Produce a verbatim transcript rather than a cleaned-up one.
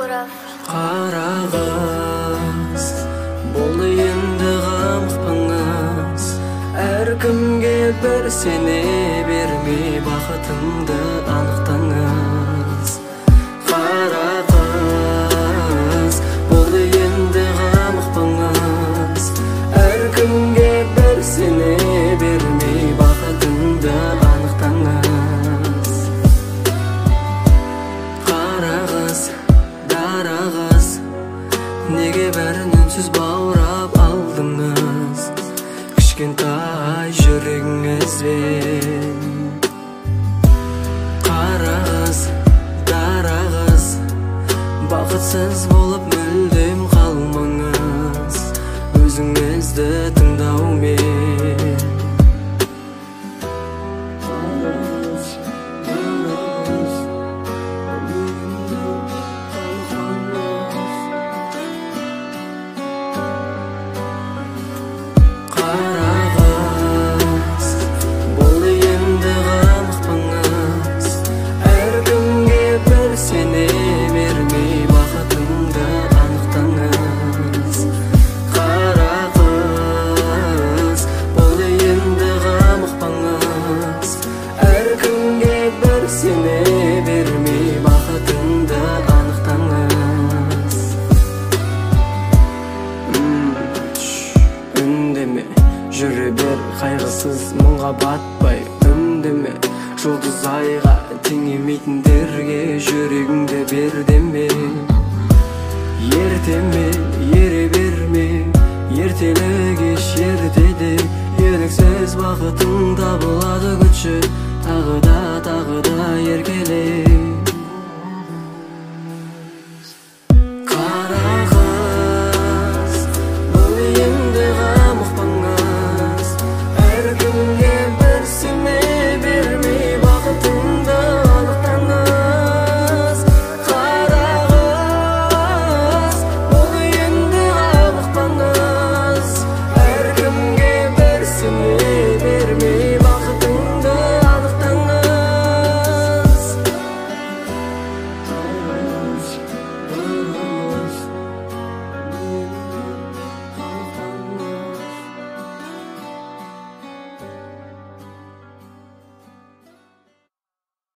Қарағыз, болды енді қамықпаңыз, әркімге бір сене бермей бақытыңды анықтаңыз. Қарағыз, болды енді қамықпаңыз, әркімге бір сене бермей бақытыңды анықтаңыз. Қарағыз, дарағыз, неге бәрін үнсіз баурап алдыңыз кішкентай жүрегіңізбен? Қарағыз, дарағыз, бақытсыз болып мүлдем қалмаңыз өзіңізді тыңдаумен. Қарағыз, болды енді қамықпаңыз, әркімге бір сене бермей бақытыңды анықтаңыз. Қарағыз, болды енді қамықпаңыз, әркімге бір сене бермей бақытыңды анықтаңыз. Үндеме, жүре бер қайғысыз, мұңға батпай үндеме. Жұлдыз айға теңемейтіндерге жүрегіңді бер деме. Ертеме, ере берме, ертелі кеш ертеде еріксіз бақытың табылады күтші, тағы да тағы да еркеле.